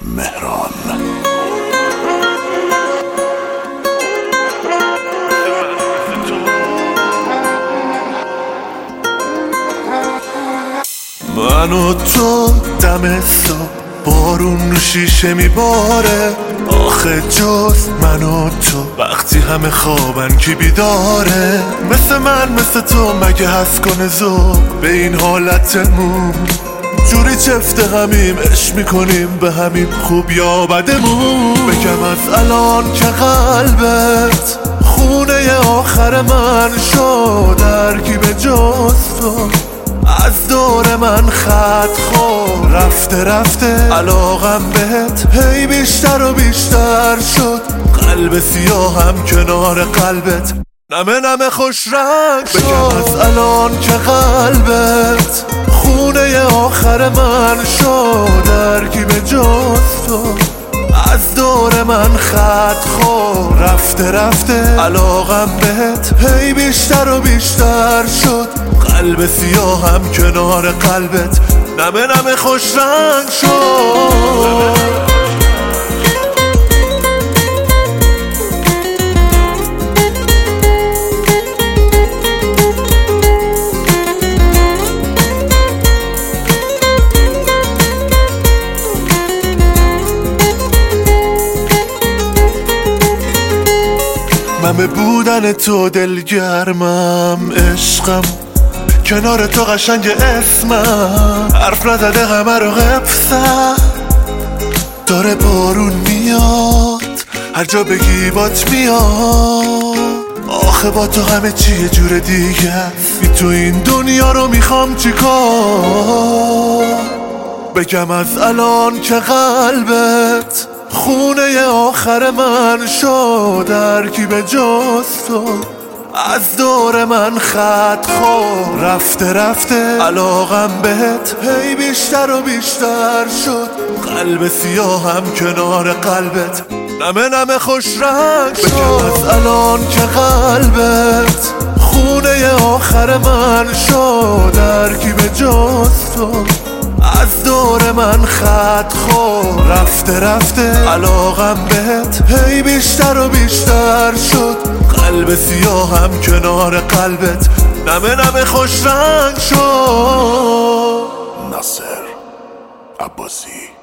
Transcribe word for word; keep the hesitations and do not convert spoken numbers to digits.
مهران. من و تو دم صبح بارون رو شیشه میباره، آخه جز من و تو وقتی همه خوابن کی بیداره؟ مثل من مثل تو مگه هست کنه ذوق به این حالتمون؟ جوری چفته همیم عشق میکنیم به همین خوب یا بدمون. بگم از الان که قلبت خونه آخر من شد، درکی به جز تو از دور من خط خورد. رفته رفته علاقم بهت هی بیشتر و بیشتر شد، قلب سیاهم کنار قلبت نمه نمه خوش رنگ شد. بگم از الان که قلبت خونه آخر من شد، درکی به جز تو از دور من خط خورد. رفته رفته علاقم بهت هی بیشتر و بیشتر شد، قلب سیاهم کنار قلبت نمه نمه خوش رنگ شد. من به بودن تو دلگرمم، عشقم کنار تو قشنگ اسمم، حرف نزده همه رو قفصم. داره بارون میاد هر جا بگی بات میاد، آخه با تو همه چیه جور دیگه. بی تو این دنیا رو میخوام چیکار؟ بگم از الان که قلبت خونه آخر من شد، درکی به جز تو از دور من خط خورد. رفته رفته علاقم بهت هی بیشتر و بیشتر شد، قلب سیاهم کنار قلبت نمه نمه خوش رنگ شد. بگم از الان که قلبت خونه آخر من شد، درکی به جز تو از دور من خط خورد. رفته رفته علاقم بهت هی بیشتر و بیشتر شد، قلب سیاهم کنار قلبت نمه نمه خوش رنگ شد. ناصر عباسی.